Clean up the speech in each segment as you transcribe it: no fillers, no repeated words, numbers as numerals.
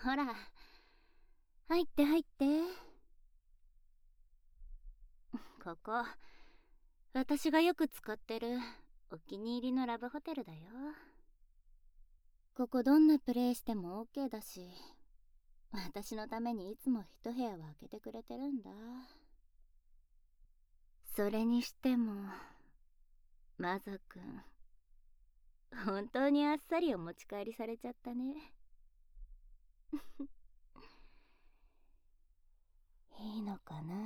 ほら、入って入って。ここ、私がよく使ってるお気に入りのラブホテルだよ。ここどんなプレイしても OK だし、私のためにいつも一部屋は空けてくれてるんだ。それにしても、マザ君、本当にあっさりお持ち帰りされちゃったね。いいのかな。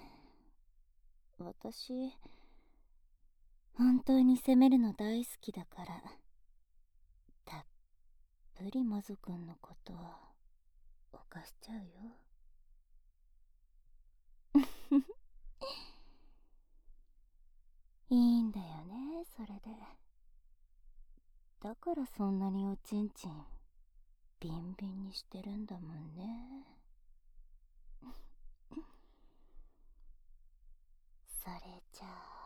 私、本当に責めるの大好きだから、たっぷりマゾ君のこと犯しちゃうよ。いいんだよね、それで。だからそんなにおちんちんビンビンにしてるんだもんね。それじゃ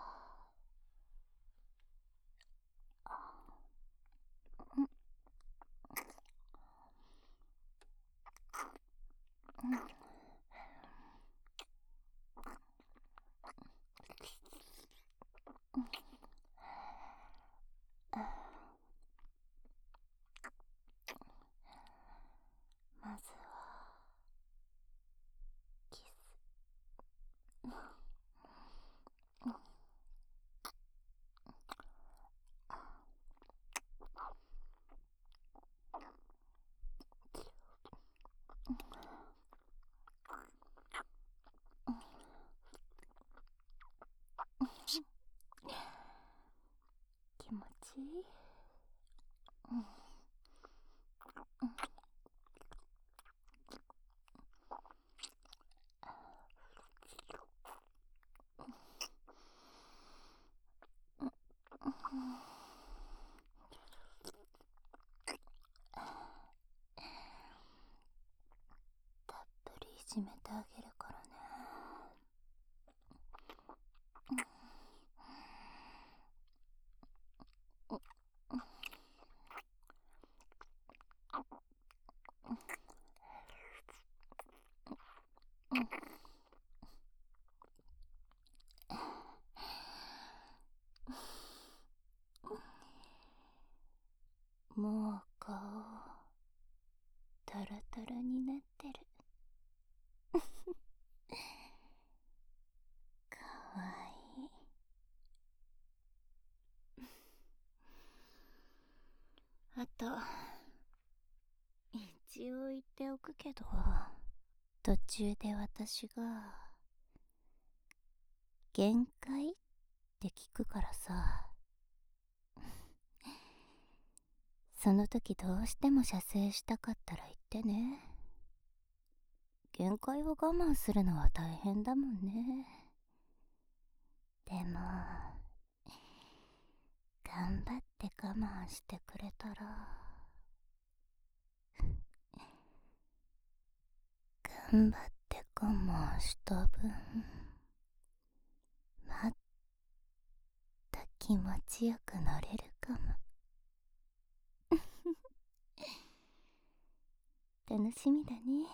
まずはキス。気持ちいい。たっぷりいじめてあげるからね。もう顔タラタラになってる。かわいい。あと一応言っておくけど、途中で私が限界って聞くからさ、その時どうしても射精したかったら言ってね。限界を我慢するのは大変だもんね。でも頑張って我慢してくれたら、頑張って我慢した分、また気持ちよく乗れるかも。楽しみだね。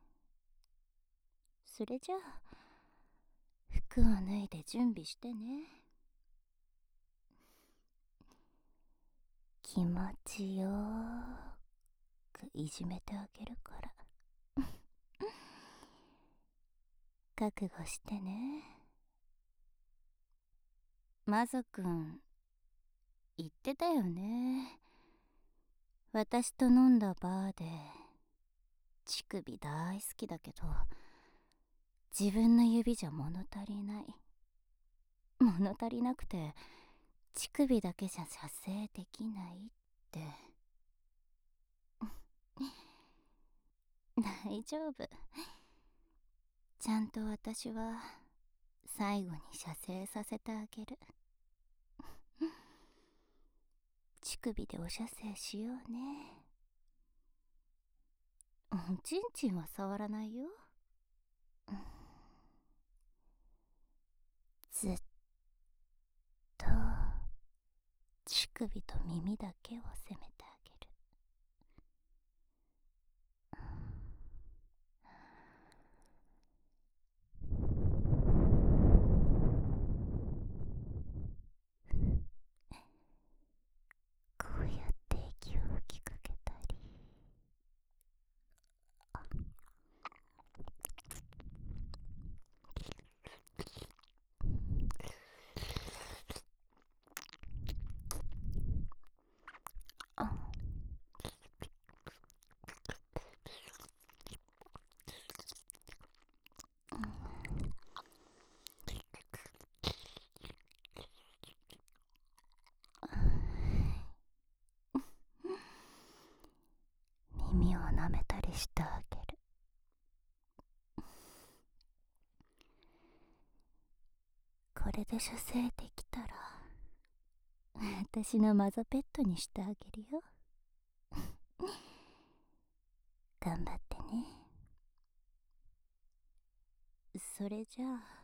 それじゃあ服を脱いで準備してね。気持ちよーくいじめてあげるから覚悟してね。マゾくん言ってたよね。私と飲んだバーで乳首大好きだけど、自分の指じゃ物足りない。物足りなくて乳首だけじゃ射精できないって。大丈夫。ちゃんと私は最後に射精させてあげる。乳首でお射精しようね。おちんちんは触らないよ。ずっと乳首と耳だけを責めてあげる。 耳を舐めたりしてあげる。これで射精できたら私のマゾペットにしてあげるよ。頑張ってね。それじゃあ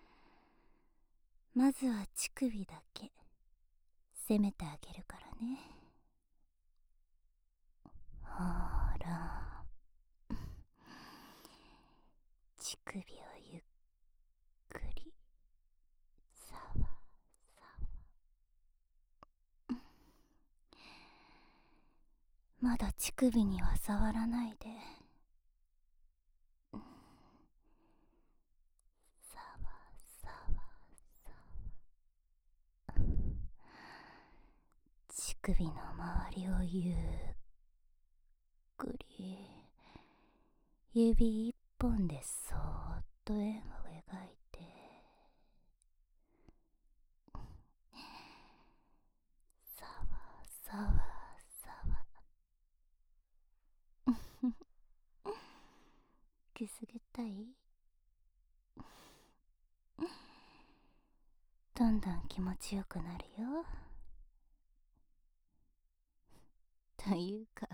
まずは乳首だけ攻めてあげるからね。ほら、乳首をゆっくりさわさわ。まだ乳首には触らないで。さわさわさわ。乳首の周りをゆっくり指一本でそーっと円を描いて、さわさわさわ。くすぐったい？どんどん気持ちよくなるよ。というか、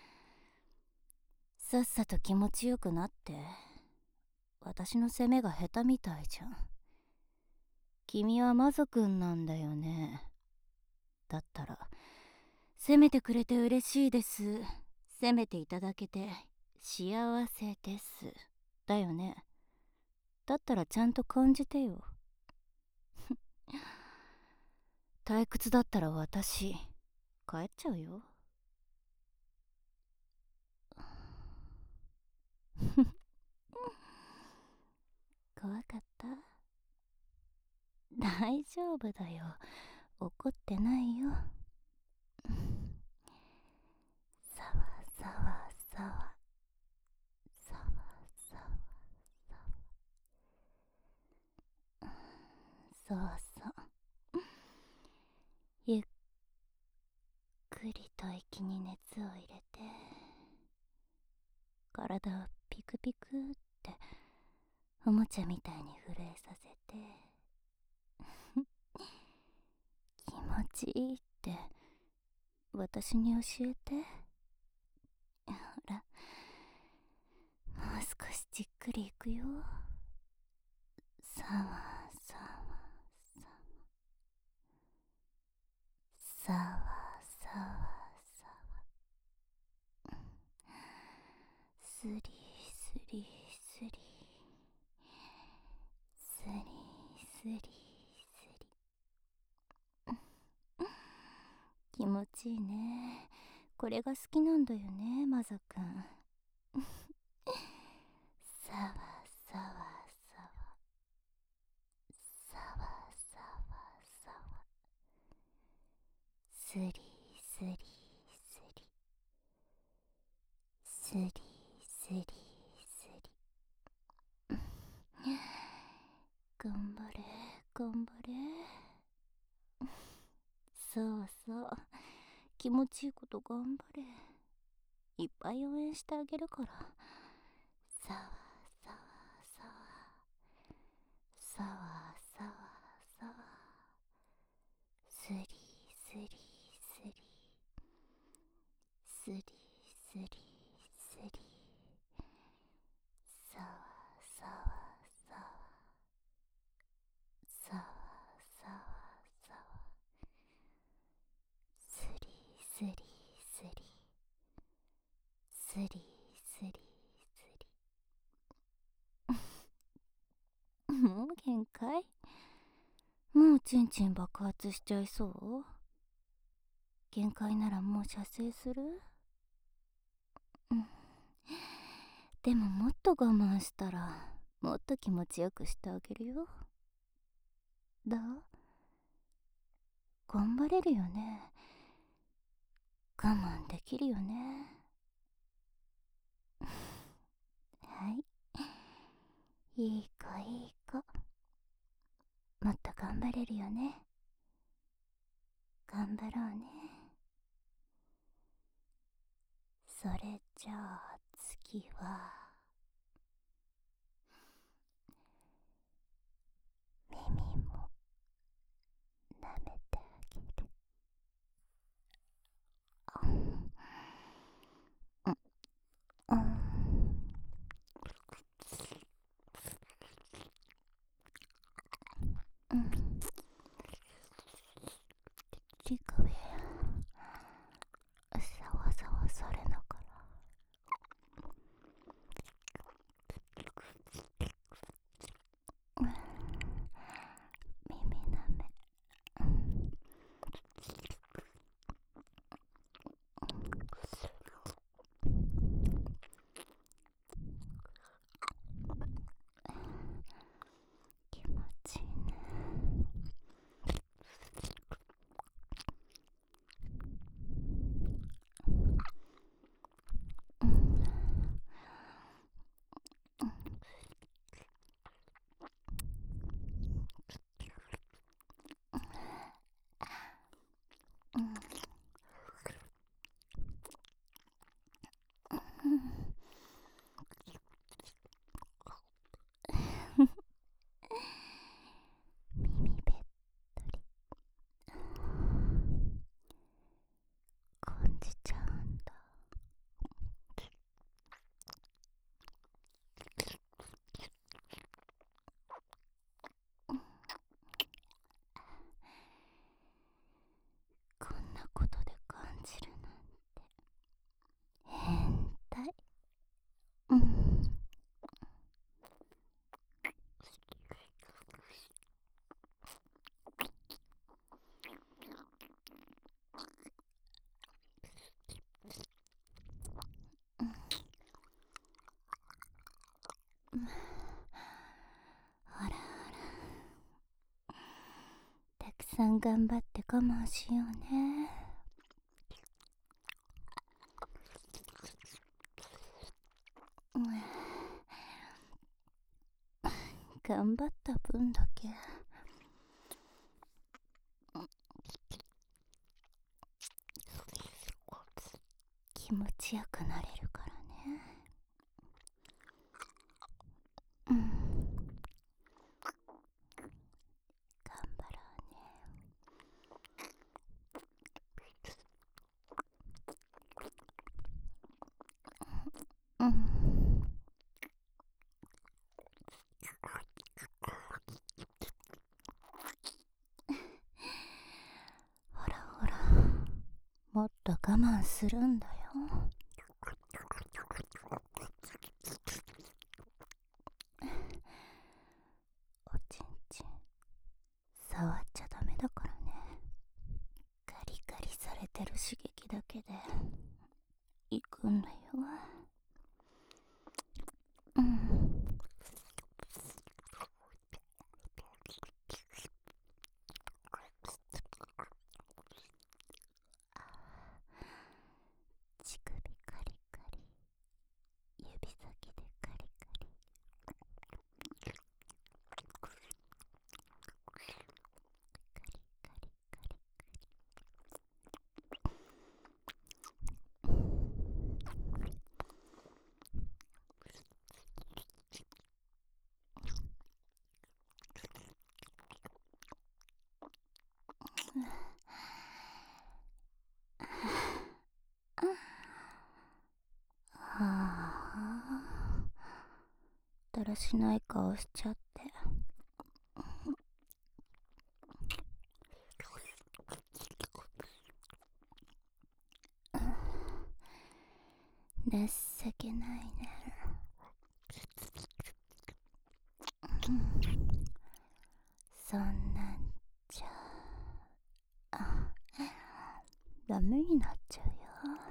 さっさと気持ちよくなって。私の攻めが下手みたいじゃん。君はマゾくんなんだよね。だったら攻めてくれて嬉しいです。攻めていただけて幸せです。だよね。だったらちゃんと感じてよ。退屈だったら私帰っちゃうよ。怖かった？大丈夫だよ。怒ってないよ。さわさわさわさわさわさわ。そうそう。ゆっくりと息に熱を入れて、体をピクピクっておもちゃみたいに震えさせて気持ちいいって私に教えて。ほら、もう少しじっくりいくよ。さわさわさわさわさわ。スリスリスリスリスリスリ。気持ちいいね。これが好きなんだよね、マザくん。さわさわさわさわさわさわ。スリスリスリスリスリスリ。頑張れ頑張れ。そうそう、気持ちいいこと頑張れ。いっぱい応援してあげるから。さわさわさわさわさわさわ。スリスリスリスリスリスリ。さわさわさわさわさわさわ。スリスリスリスリスリスリ。もう限界？もうチンチン爆発しちゃいそう？限界ならもう射精する？うん。でももっと我慢したらもっと気持ちよくしてあげるよ。どう？頑張れるよね？我慢できるよね？はい、いい子いい子。もっと頑張れるよね？頑張ろうね。それじゃあ次は耳も舐めてあげる。うん、うん、リカビさわさわされながら耳舐め、気持ちいいね。耳べっとり感じちゃうんだ。こんなことで感じるなんて変態。うん、ほらほら、たくさん頑張って我慢しようね。頑張った分だけ気持ちよくなれるからね。うん、頑張ろうね。うん、ほらほら、もっと我慢するんだよ。おちんちん触っちゃダメだからね。ガリガリされてる刺激だけで行くんだよ。うん、乳首カリカリ、指先でカリカリ、カリカリカリ。はあ、だらしない顔しちゃって。情けないね。そんなんじゃダメになっちゃうよ。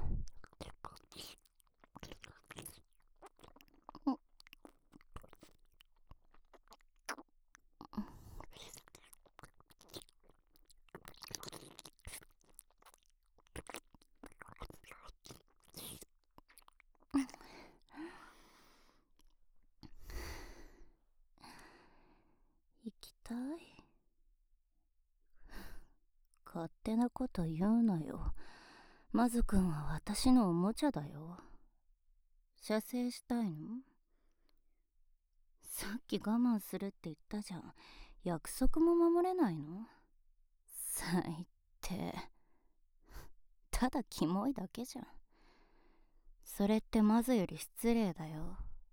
行きたい？勝手なこと言うなよ。マズくんは私のおもちゃだよ。 射精したいの？さっき我慢するって言ったじゃん。約束も守れないの？最低。ただキモいだけじゃん。それってまずより失礼だよ。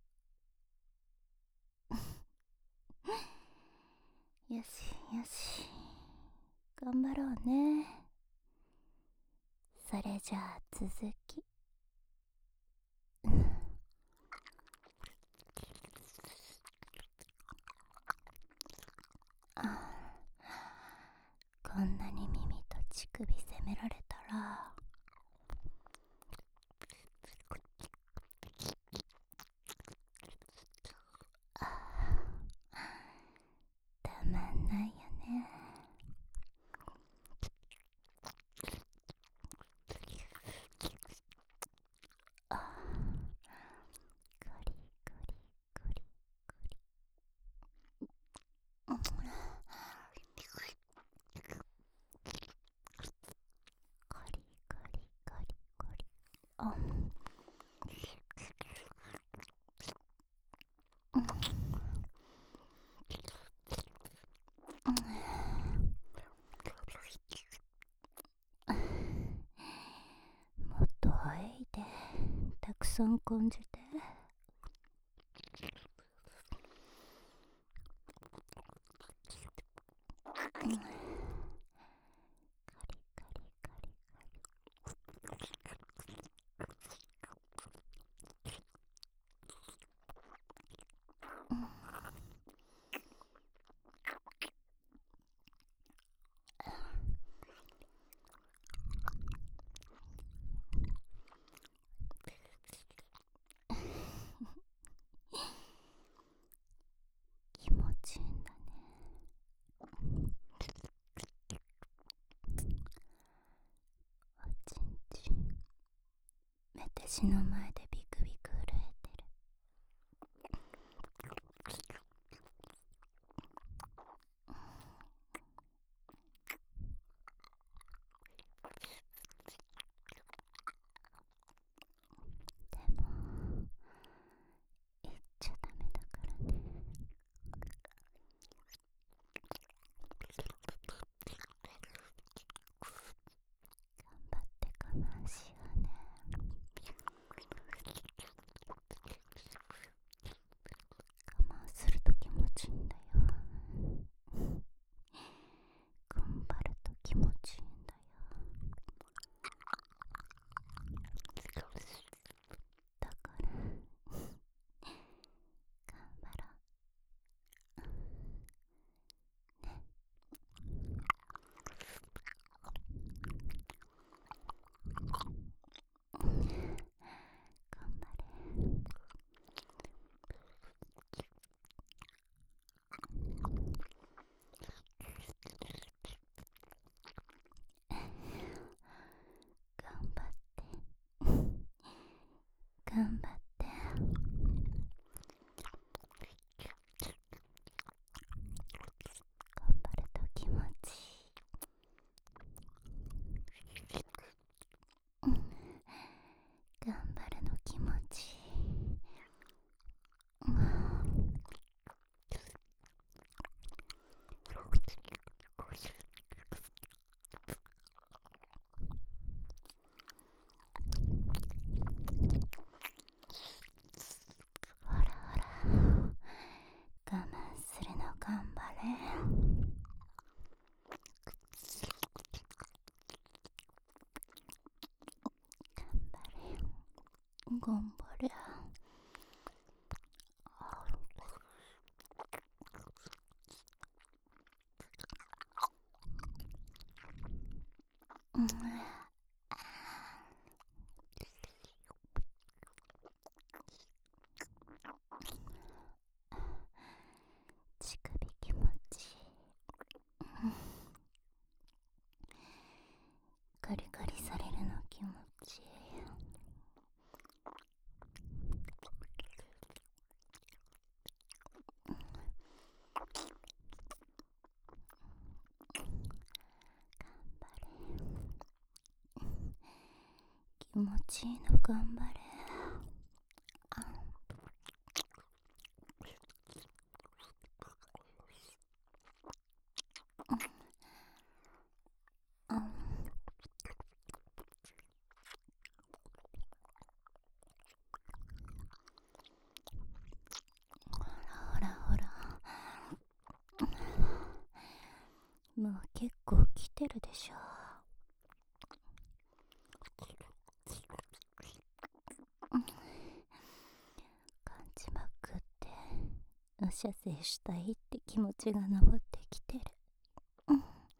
よしよし、頑張ろうね。それじゃあ続き。こんなに耳と乳首責められたらたまんないよね。ゴリゴリゴリゴリ。ゴリゴリゴリゴリ。もっと吐いて、たくさん感じて。気持ちいいんだね。おちんちん、メテシの前でビクビク震えてる。でも言っちゃダメだからね。頑張って我慢しようね。我慢すると気持ちいいんだよ。頑張ると気持ちいいんだよ。だから頑張ろうね。頑張れ。頑張って頑張って頑張ると気持ちいい。頑張るの気持ちいい。ほらほら、我慢するの頑張れ。頑張れ。乳首気持ちいい。ガリガリされるの気持ちいい。気持ちいいの頑張れ。 ムは結構来てるでしょ。感じまくってお射精したいって気持ちが上ってきてる。でも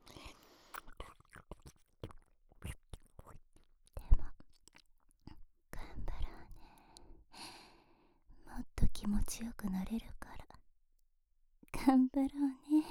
頑張ろうね。もっと気持ちよくなれるから頑張ろうね。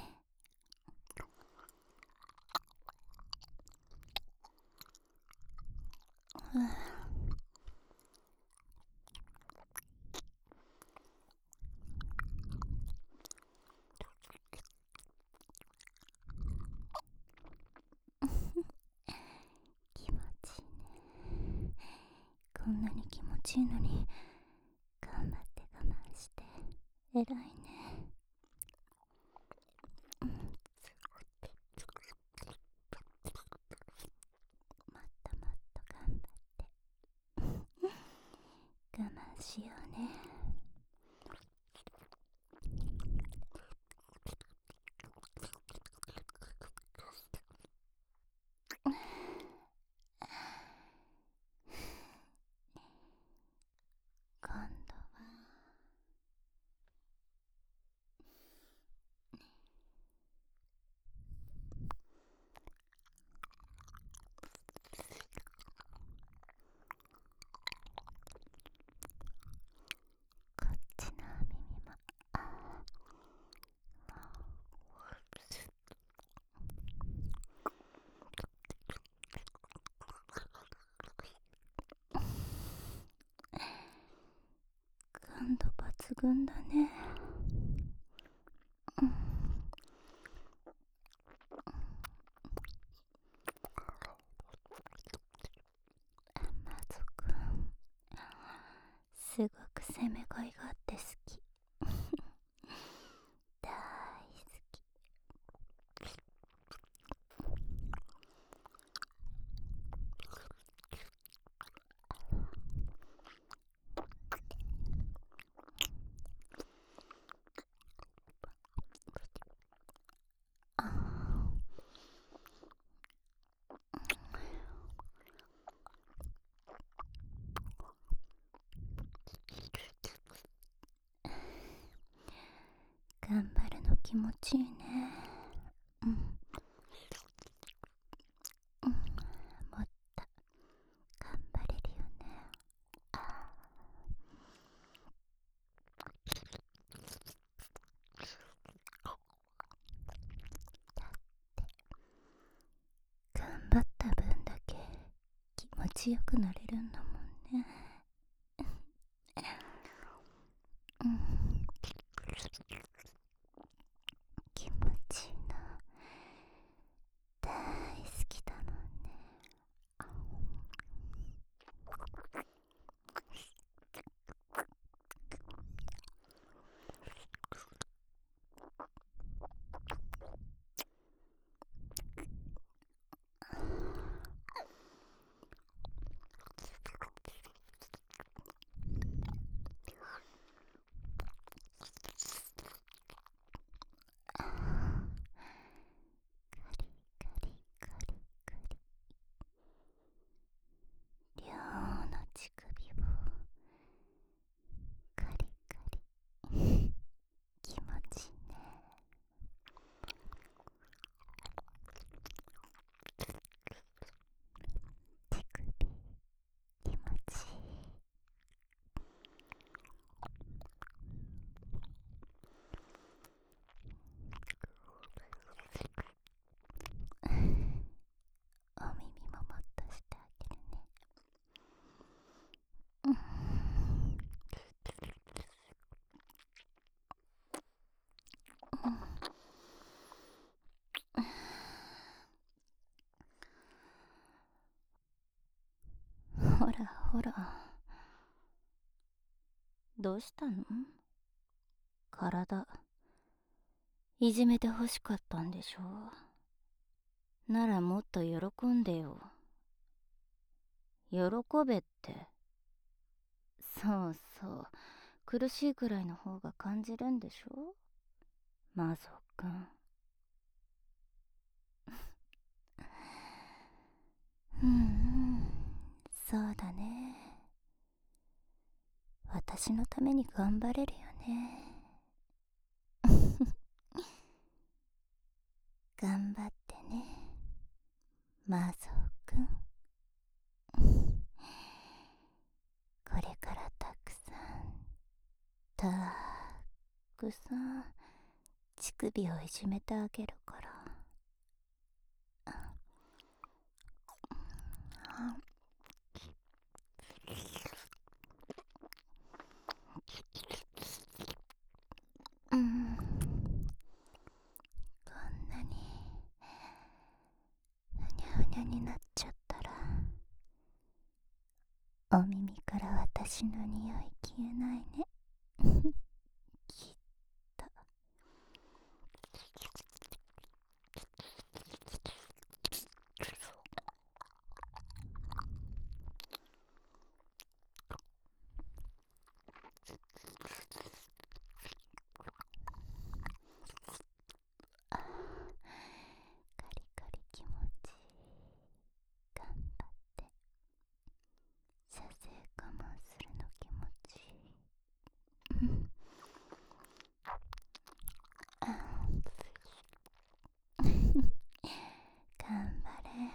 気持ちいいね。こんなに気持ちいいのに頑張って我慢して偉いね。もっともっと頑張って我慢しようね。今度はこっちの耳も感度抜群だね。マゾくんすごく攻めがいがあって好き。大好き。頑張るの気持ちいいね。うん、もっと頑張れるよね。頑張った分だけ気持ちよくなれるんだもんね。うん、気持ちいいな。大好きだもんね。カリカリカリ両の乳首をカリカリ気持ちいいね。乳首気持ちいい。お耳ももっとしてあげるね。ほらほら、どうしたの？体いじめて欲しかったんでしょ？ならもっと喜んでよ。喜べって。そうそう、苦しいくらいの方が感じるんでしょ、マゾくん。 うん、そうだね。私のために頑張れるよね。頑張ってね、マゾウくん。これからたくさん、たくさん、乳首をいじめてあげるから。うん、こんなにふにゃふにゃになっちゃったら、お耳から私の匂い消えないね。きっと。あ、カリカリ気持ちいい。頑張って射精我慢するの気持ちいい。うん、あ、頑張れ。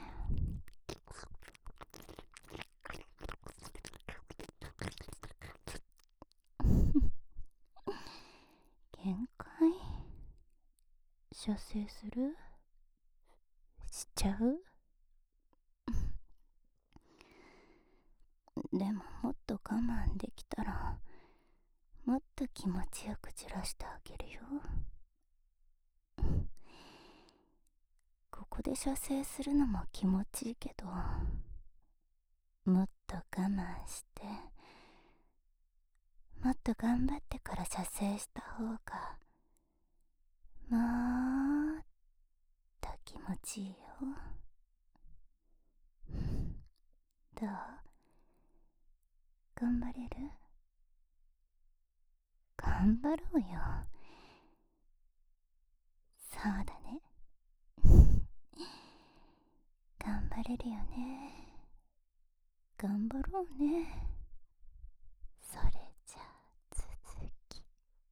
限界射精するしちゃう。でももっと我慢できたらもっと気持ちよくじらしてあげるよ。ここで射精するのも気持ちいいけど、もっと我慢してもっと頑張ってから射精した方がもっと気持ちいいよ。どう？頑張れる？頑張ろうよ。そうだね。頑張れるよね。頑張ろうね。それじゃあ続き。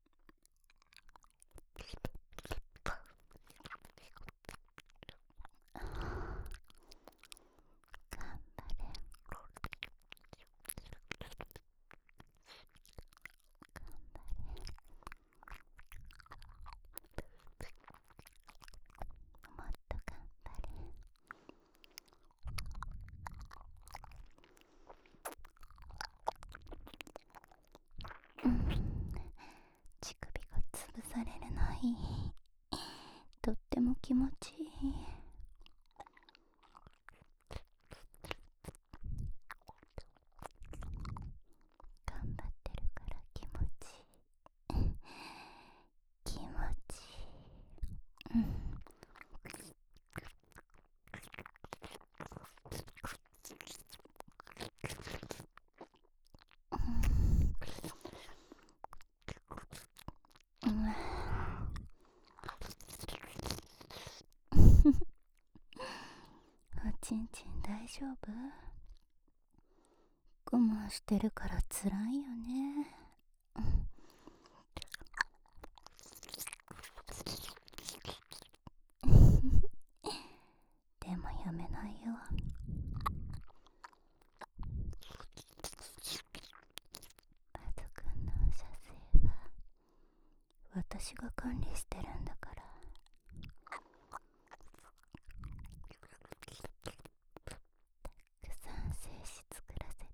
頑張れ。もっと頑張れ。うん、乳首が潰されるのいい。とっても気持ちいい。頑張ってるから気持ちいい。気持ちいい。うん、うん、おちんちん大丈夫？我慢してるから辛いよね。でもやめないよ。マゾくんの射精は私が管理してるんだから。たくさん精子作らせて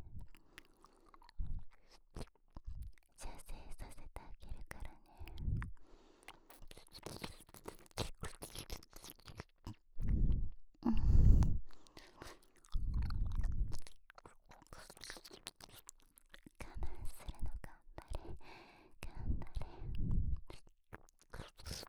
射精させてあげるからね。うん、我慢するの頑張れ。頑張れ。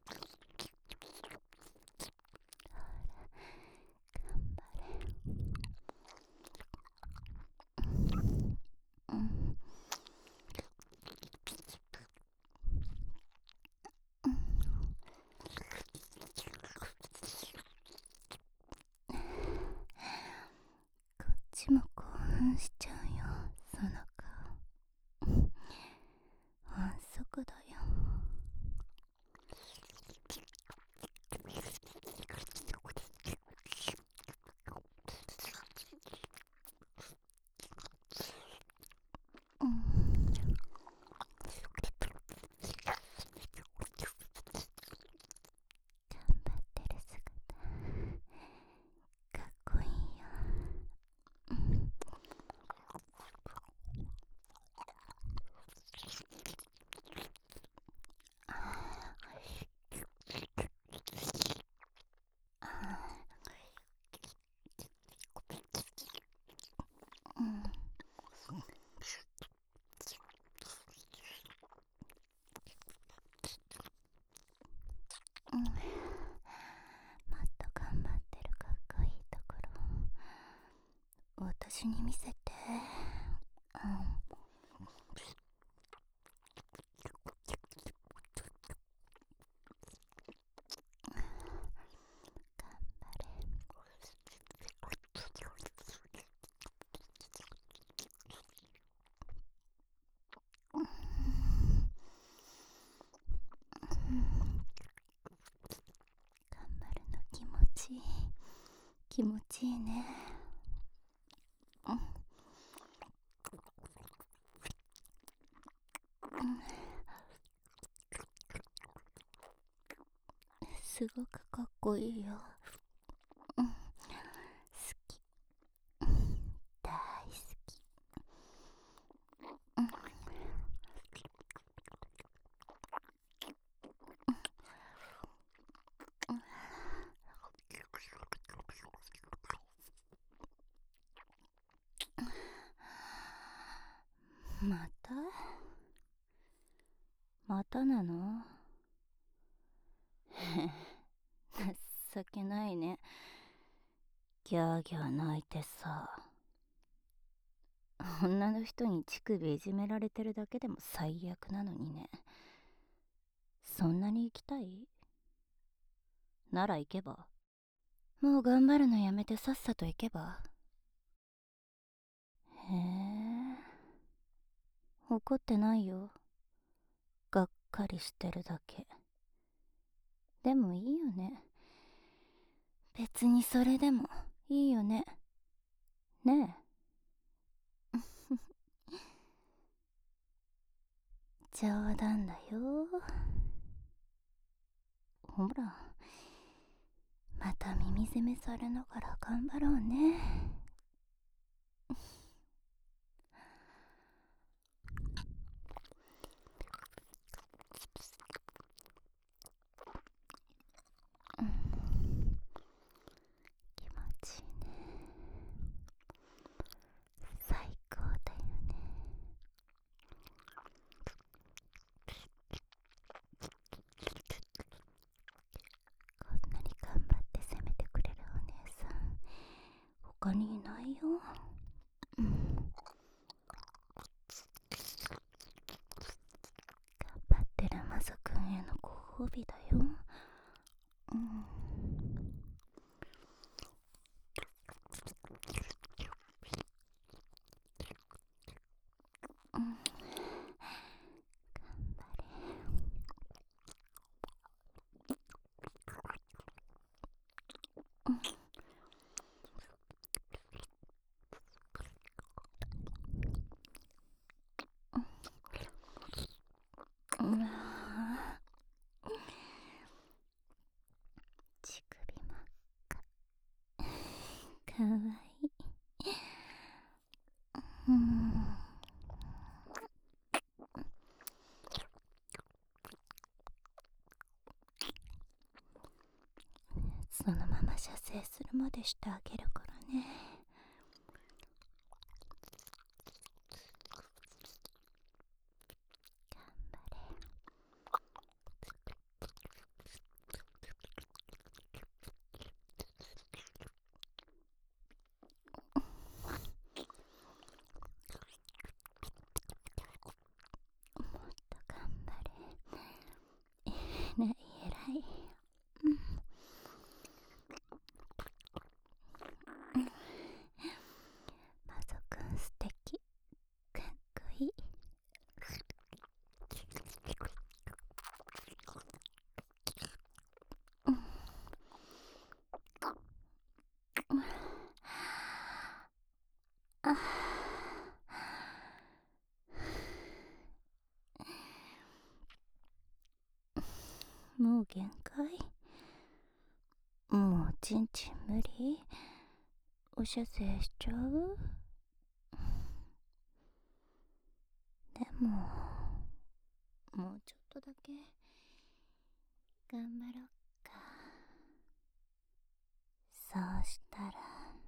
ンしちゃうよ、その顔。反則だよ。頑張ってる姿かっこいいよ。もっと頑張ってるかっこいいところ私に見せて。頑張るの気持ちいい。気持ちいいね。すごくかっこいいよ。好き。大好き。またまたなの？情けないね。ギャーギャー泣いてさ。女の人に乳首いじめられてるだけでも最悪なのにね。そんなに行きたい？なら行けば。もう頑張るのやめてさっさと行けば。へえ、怒ってないよ。がっかりしてるだけ。でもいいよね。別にそれでもいいよね。ねえ。冗談だよ。ほら、また耳攻めされながら頑張ろうね。気持ちいいね。最高だよね。こんなに頑張って責めてくれるお姉さん他にいないよ。頑張ってるマサ君へのご褒美だよ。乳首真っ赤。かわいい。そのまま射精するまでしてあげるからね。頑張れ。ねえ、偉い。マサ君もう限界。もうちんちん無理。お射精しちゃう。でももうちょっとだけ頑張ろっか。そうしたら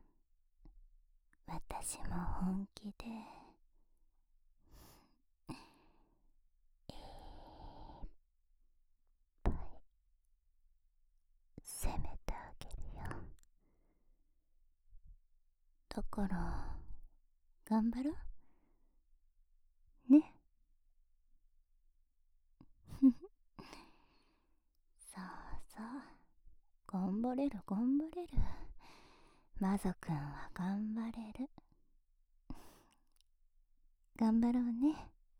私も本気でいっぱい攻めてあげるよ。だから頑張ろうね。そうそう、頑張れる頑張れる。マゾくんは頑張れる。頑張ろうね。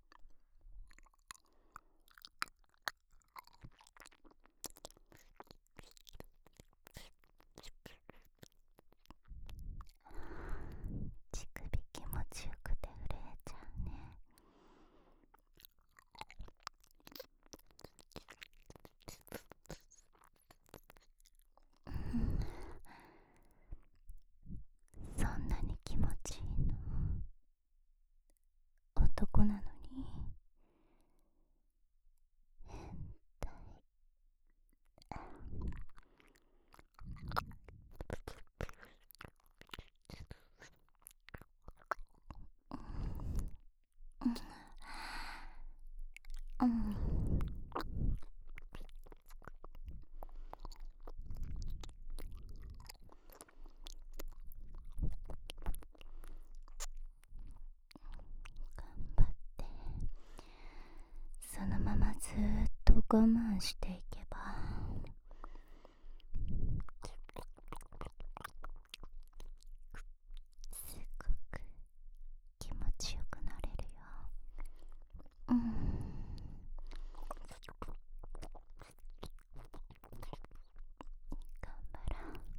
乳首気持ちよくて震えちゃうね。そんなに気持ちいいの？男なのに変態。うん。頑張って。そのままずーっと我慢していけばすごく気持ちよくなれるよ。うん。頑張ろう。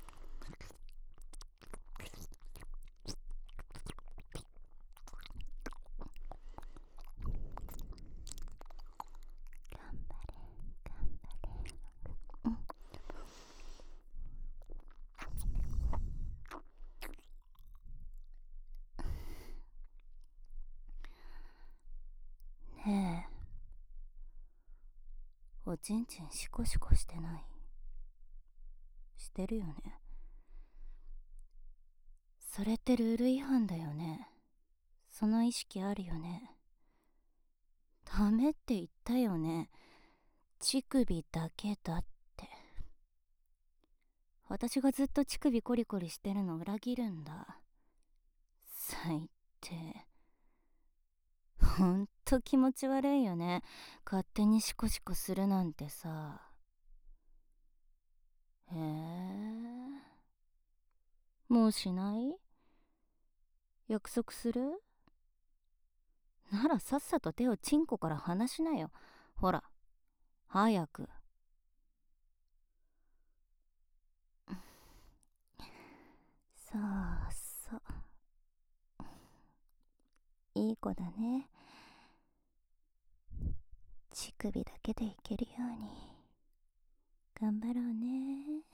頑張れ頑張れ。うん。ねえ、おちんちんシコシコしてない？してるよね。それってルール違反だよね。その意識あるよね。ダメって言ったよね。乳首だけだって。私がずっと乳首コリコリしてるの裏切るんだ。最低。ほんと気持ち悪いよね。勝手にシコシコするなんてさ。へえ。もうしない？約束する？ならさっさと手をチンコから離しなよ。ほら、早く。そうそう。いい子だね。乳首だけでいけるように頑張ろうね。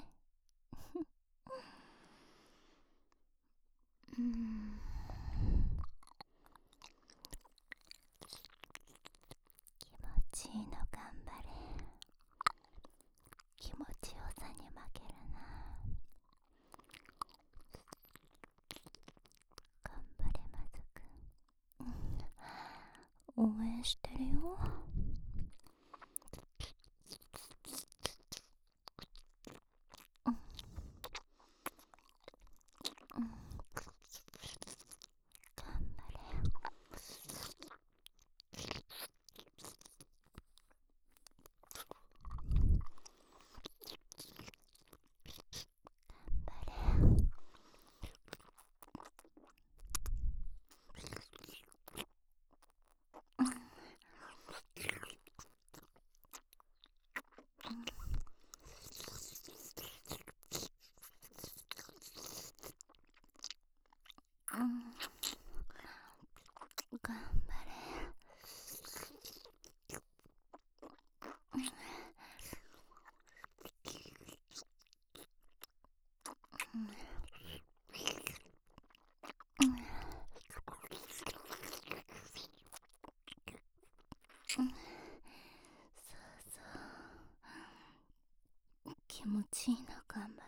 うん。気持ちいいの頑張れ。気持ちよさに負けるな。頑張れまずくん。応援してるよ。うんうん、頑張れ。頑張れ。 そうそう、気持ちいいな、頑張って。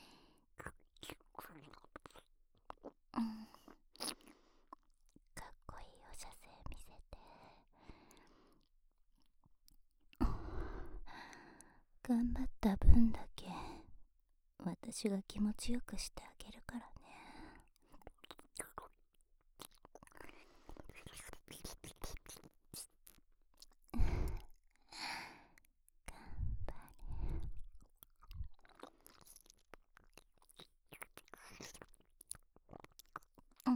うん、かっこいいお射精見せて。頑張った分だけ私が気持ちよくしてあげるからね。うん、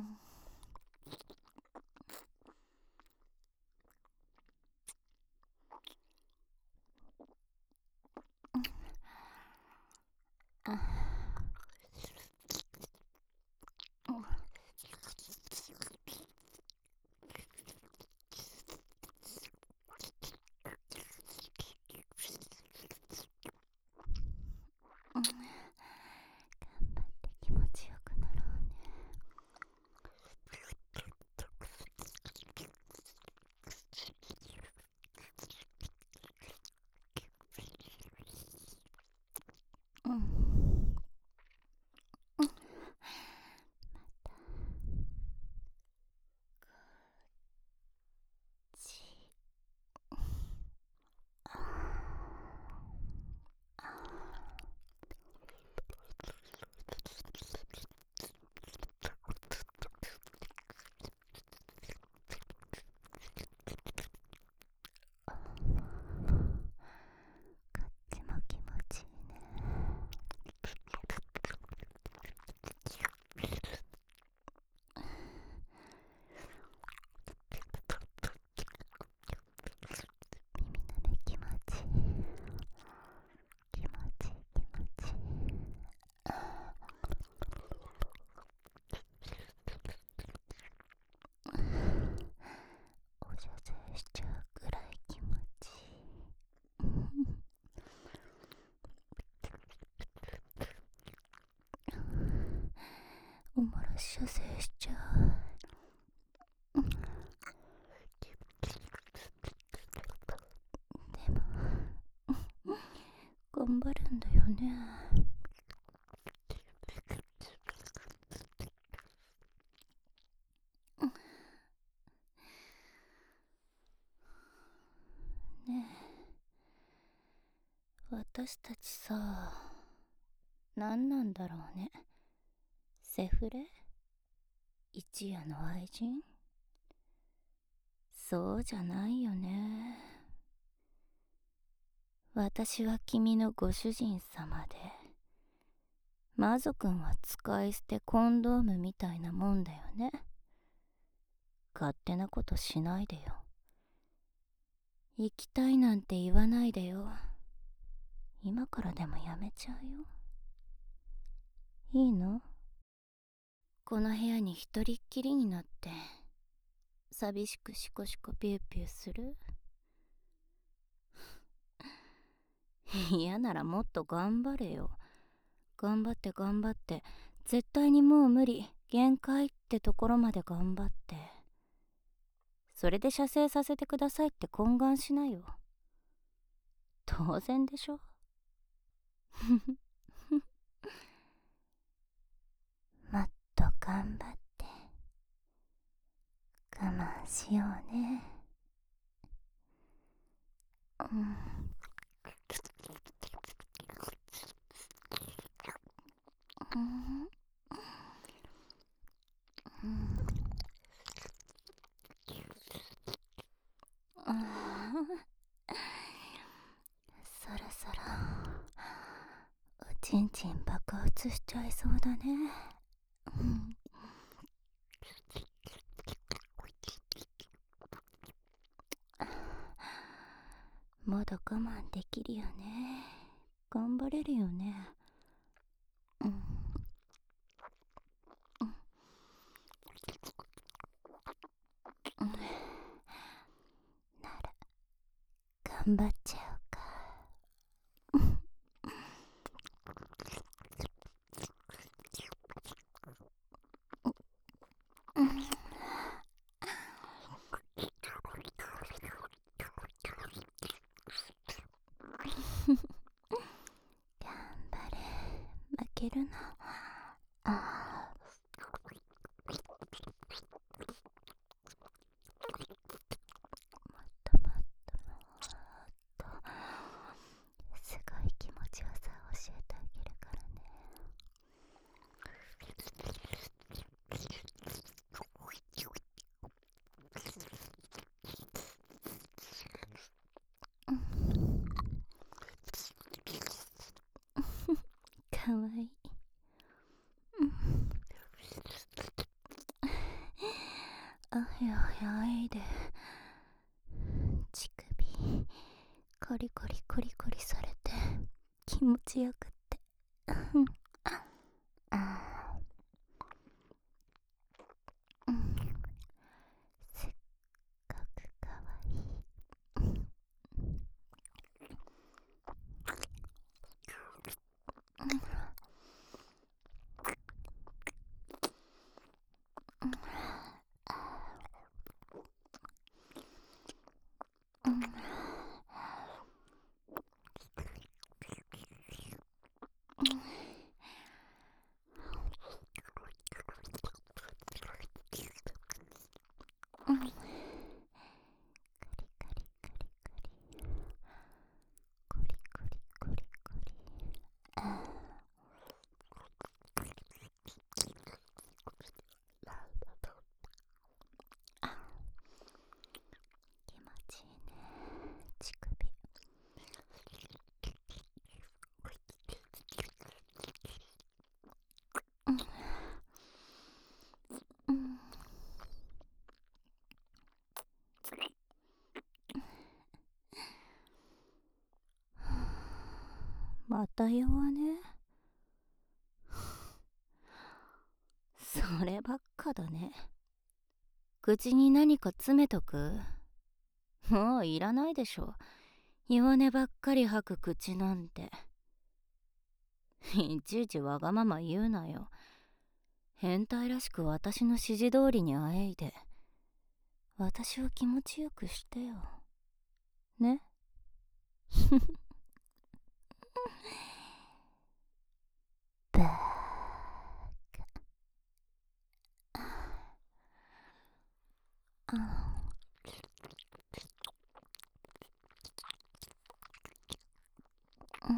あ、うん、頑張って気持ちよくなろうね。うん、うん、こっちも気持ちいいね。耳の目気持ちいい。気持ちいい気持ちいい。お射精しちゃうぐらい気持ちいい。おもらし射精しちゃう。でも頑張るんだよね。ねえ、私たちさ、何なんだろうね。セフレ？一夜の愛人？そうじゃないよね。私は君のご主人様で、魔族くんは使い捨てコンドームみたいなもんだよね。勝手なことしないでよ。行きたいなんて言わないでよ。今からでもやめちゃうよ。いいの？この部屋に一人っきりになって寂しくシコシコピューピューする？嫌ならもっと頑張れよ。頑張って頑張って、絶対にもう無理、限界ってところまで頑張って、それで射精させてくださいって懇願しなよ。当然でしょ。もっと頑張って我慢しようね。うん、うん、うん、あー、そろそろおちんちん爆発しちゃいそうだね。うん、まだ我慢できるよね。頑張れるよね。うん、うん、うん、なら頑張っちゃおうか。うん、 げるの。ああ。もっともっともっとすごい気持ちよさを教えてあげるからね。かわいい。あやいで乳首コリコリコリコリされて気持ちよくってあー、すっごくかわいい。コリコリコリコリ気持ちいいね乳首。また弱ね。そればっかだね。口に何か詰めとく？もういらないでしょ。弱音ばっかり吐く口なんて。いちいちわがまま言うなよ。変態らしく私の指示通りにあえいで私を気持ちよくしてよね。バーカ。あうん。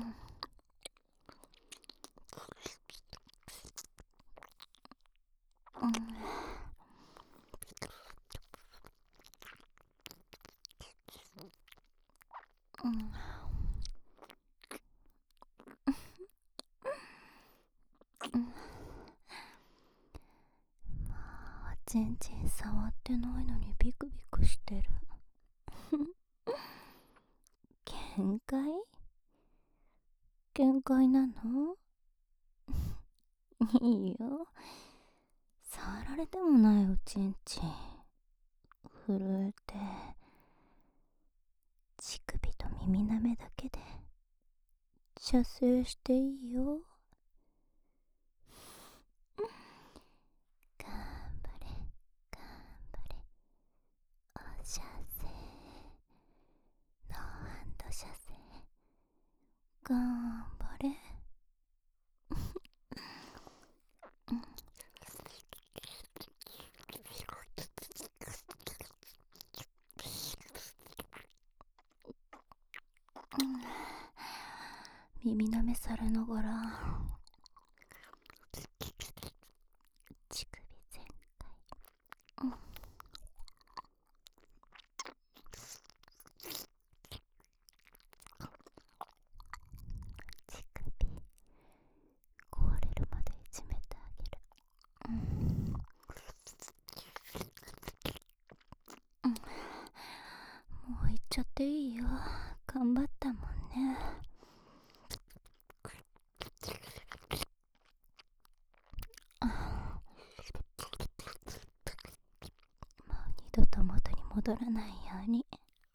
うんうんうん。まあ全然触ってないのにビクビクしてる。限界？限界なの？いいよ。触られてもないおちんちん震えて乳首と耳なめだけで射精していいよ。頑張れ頑張れお射精ノーハンド射精頑張れ。耳なめされながら乳首全開。乳首壊れるまでいじめてあげる。もう行っちゃっていいよ。頑張ったもんね。もう二度と元に戻らないように、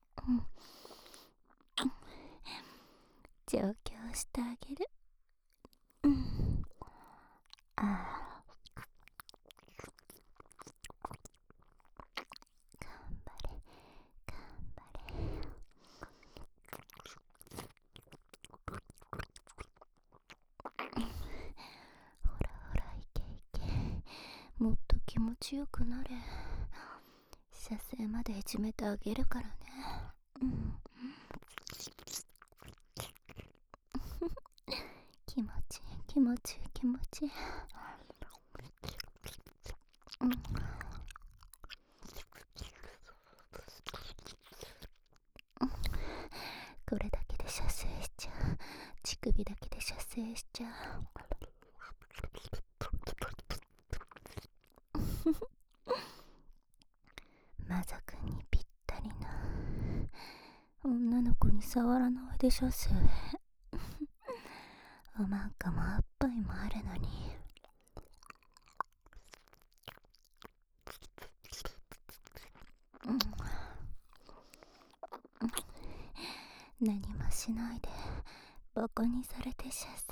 上京してあげる。ああ頑張れ頑張れ。 気持ちよくなれ。射精までいじめてあげるからね。気持ちいい気持ちいい気持ちいい。これだけで射精しちゃう。乳首だけで射精しちゃう。マザ君にぴったりな女の子に触らないで射精。おまんかもおっぱいもあるのに。何もしないでバカにされて射精。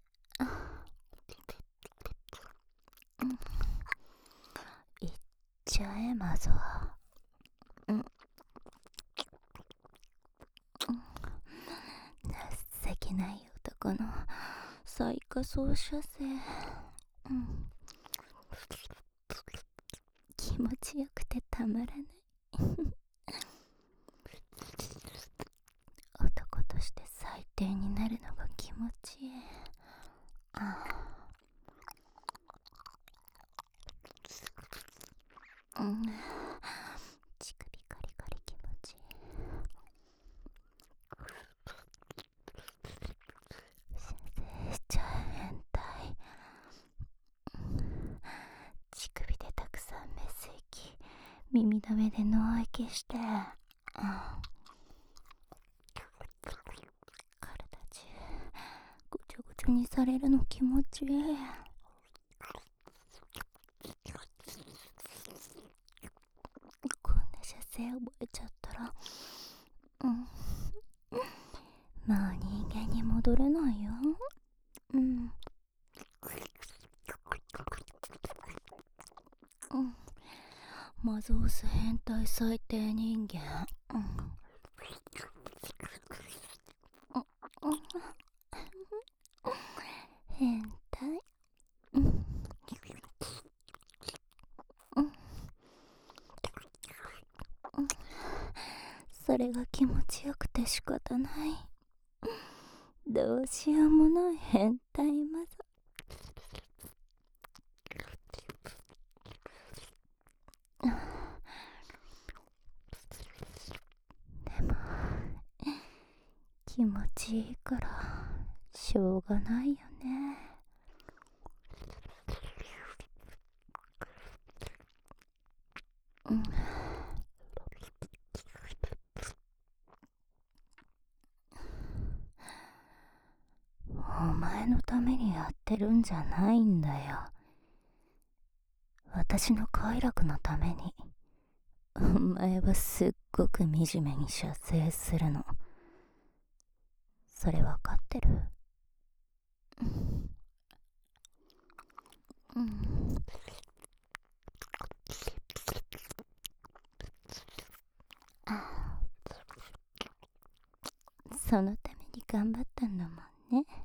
いっちゃえまずは。情けない男の最下層射精。気持ちよくてたまらない。男として最低になるのが気持ちいい。乳首カリカリ気持ちいい。射精しちゃう変態。乳首でたくさんメス息、耳の上で脳息して、体中ごちょごちょにされるの気持ちいい。こんな射精覚えちゃったらもう人間に戻れないよ。マゾース変態最低人間。変態。それが気持ちよくて仕方ない。どうしようもない変態マザ。でも気持ちいいからしょうがないよね。お前のためにやってるんじゃないんだよ。私の快楽のために。お前はすっごく惨めに射精するの。それわかってる？そのために頑張ったんだもんね。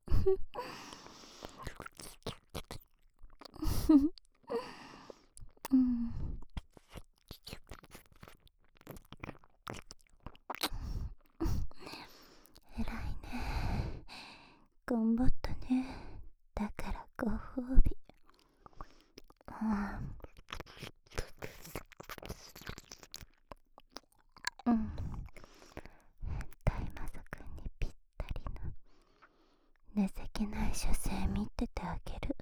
偉いね。頑張ったね。だからご褒美。大魔族にぴったりの情けない射精見ててあげる。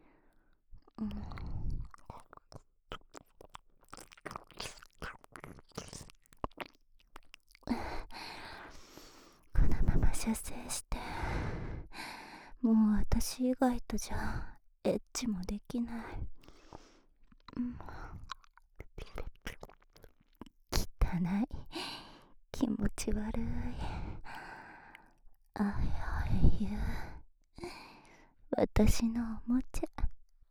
このまま射精してもう私以外とじゃエッチもできない。汚い、気持ち悪い。あい私のおもちゃ。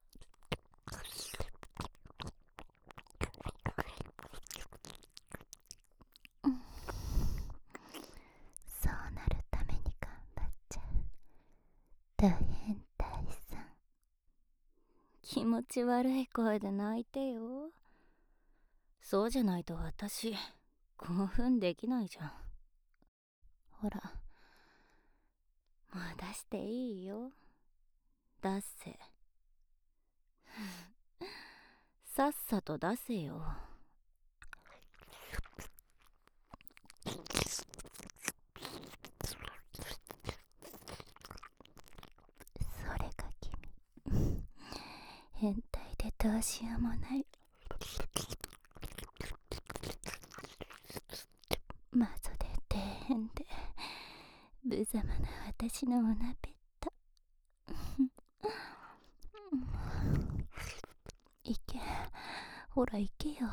そうなるために頑張っちゃう大変大さん。気持持ち悪い声で泣いてよ。そうじゃないと私興奮できないじゃん。ほら、もう出していいよ。出せ。さっさと出せよ。それが君、変態でどうしようもない。マゾで底辺で無様な私のおなぺった。いけ、ほら行けよ。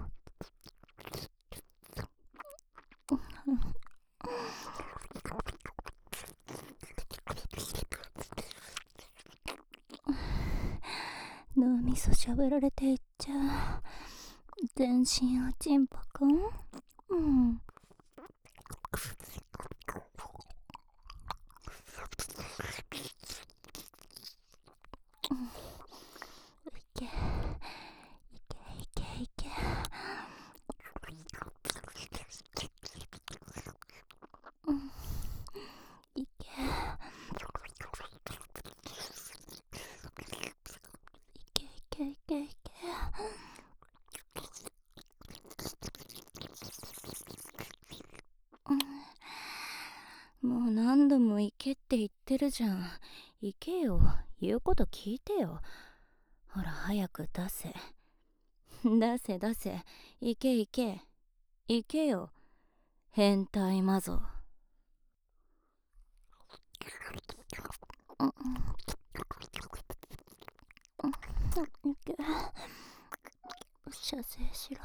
脳みそしゃぶられていっちゃう。全身おちんぽくん。うん。いけいけいけいけ。いけいけいけいけ。もう何度も行けって言ってるじゃん。行けよ。言うこと聞いてよ。ほら早く出せ。出せ出せ。行け行け。行けよ。変態マゾ。行け。射精しろ。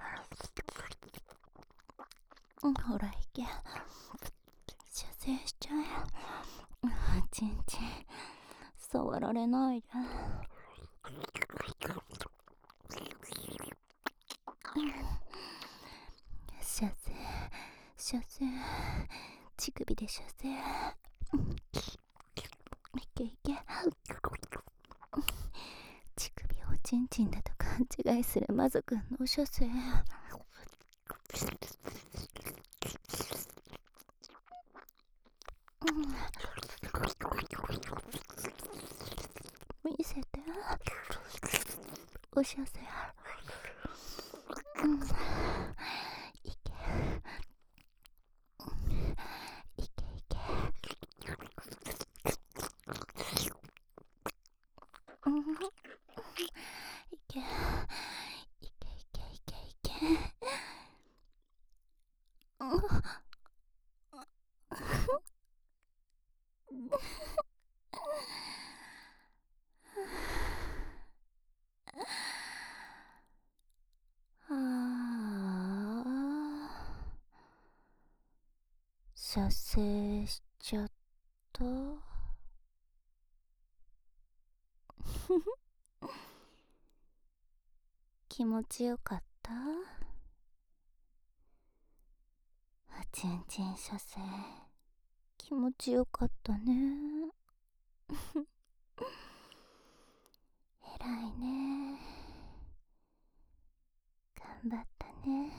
ほら行け。射精しちゃえ。ちんちん触られないで。射精射精、乳首で射精。いけいけ。乳首をちんちんだと勘違いするマゾくんの射精。見せて。お射精。いけいけいけ。いけいけいけいけいけ。はあ、射精しちゃった。気持ちよかった？ちんちん射精気持ちよかったね。偉いね。頑張ったね。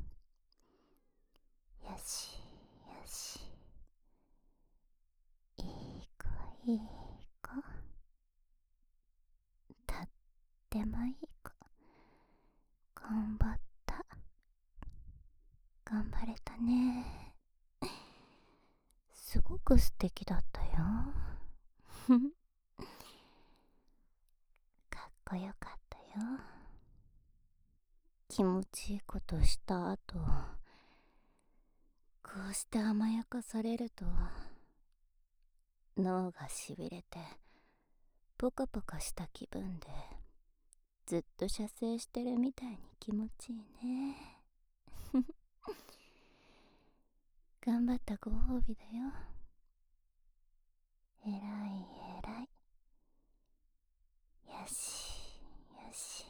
よしよし、いい子いい子、とってもいい子。頑張った。頑張れたね。すごく素敵だったよ。かっこよかったよ。気持ちいいことした後、こうして甘やかされると脳がしびれてポカポカした気分でずっと射精してるみたいに気持ちいいね。頑張ったご褒美だよ。えらいえらい。よしよし。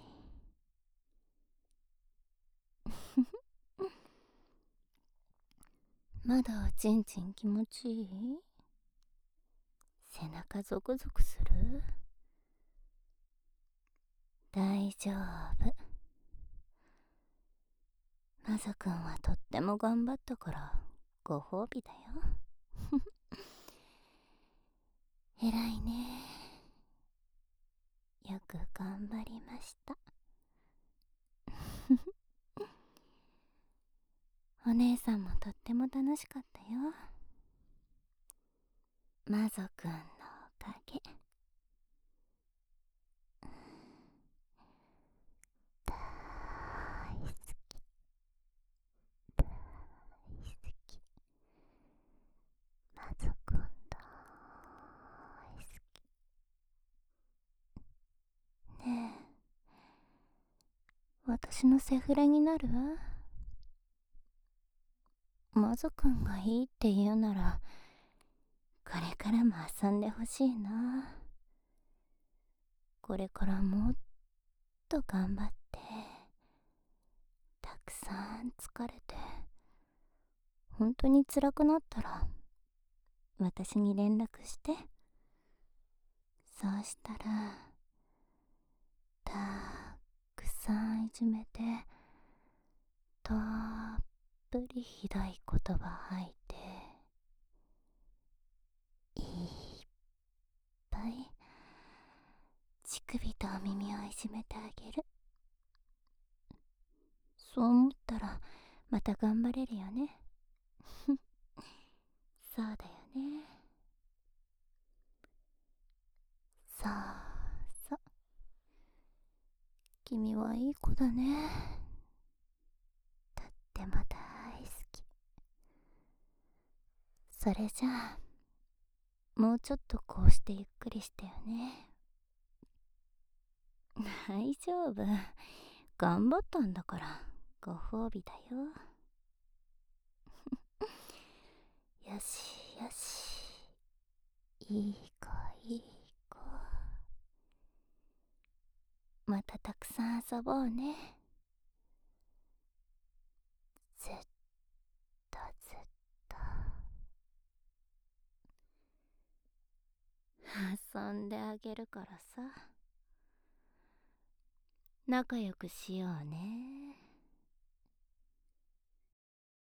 まだおちんちん気持ちいい？背中ゾクゾクする？ 大丈夫。マサ君はとっても頑張ったからご褒美だよ。偉いね。よく頑張りました。お姉さんもとっても楽しかったよ。マゾ君のおかげ。大好き、大好き。マゾ君大好き。ねえ、私のセフレになる？マゾ君がいいって言うなら、これからも遊んでほしいな。これからもっと頑張って、たくさん疲れて、本当に辛くなったら私に連絡して。そうしたらたくさんいじめて、たっぷりひどい言葉吐いて、いっぱい乳首とお耳をいじめてあげる。そう思ったらまた頑張れるよね。そうだよね。そうそう、君はいい子だね。とっても大好き。それじゃあもうちょっとこうしてゆっくりしてよね。大丈夫、頑張ったんだからご褒美だよ。よしよし、いい子いい子。またたくさん遊ぼうね。ずっとずっと遊んであげるからさ。仲良くしようね。